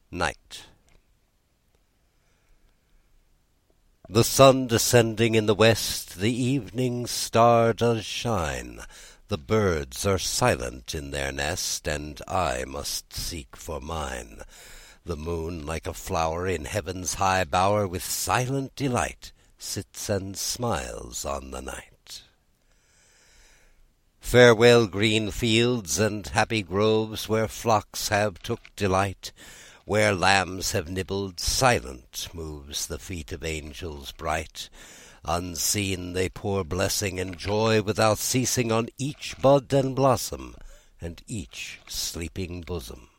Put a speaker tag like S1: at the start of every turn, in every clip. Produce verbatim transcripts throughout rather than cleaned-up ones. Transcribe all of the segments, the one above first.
S1: Night. The sun descending in the west, the evening star does shine. The birds are silent in their nest, and I must seek for mine. The moon, like a flower in heaven's high bower, with silent delight sits and smiles on the night. Farewell green fields and happy groves, where flocks have took delight. Where lambs have nibbled, silent moves the feet of angels bright. Unseen they pour blessing and joy without ceasing on each bud and blossom, and each sleeping bosom.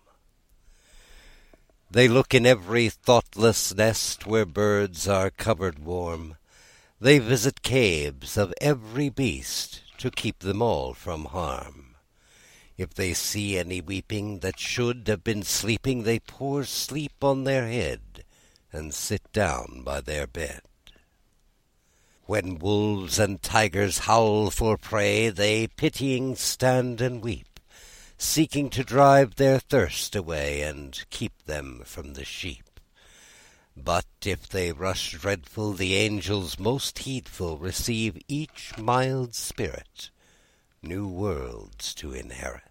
S1: They look in every thoughtless nest where birds are covered warm. They visit caves of every beast to keep them all from harm. If they see any weeping that should have been sleeping, they pour sleep on their head and sit down by their bed. When wolves and tigers howl for prey, they pitying stand and weep, seeking to drive their thirst away and keep them from the sheep. But if they rush dreadful, the angels most heedful receive each mild spirit, new worlds to inherit.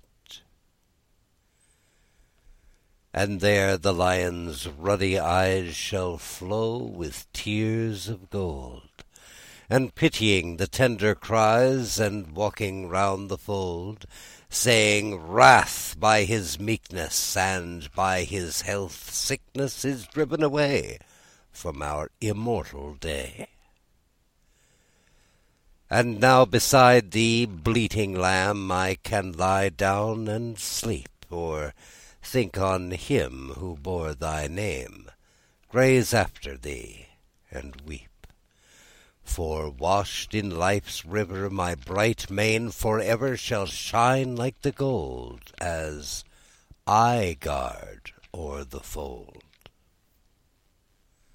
S1: And there the lion's ruddy eyes shall flow with tears of gold, and pitying the tender cries, and walking round the fold, saying, Wrath by his meekness, and by his health sickness is driven away from our immortal day. And now beside thee, bleating lamb, I can lie down and sleep, or think on him who bore thy name, graze after thee, and weep. For washed in life's river, my bright mane forever shall shine like the gold, as I guard o'er the fold.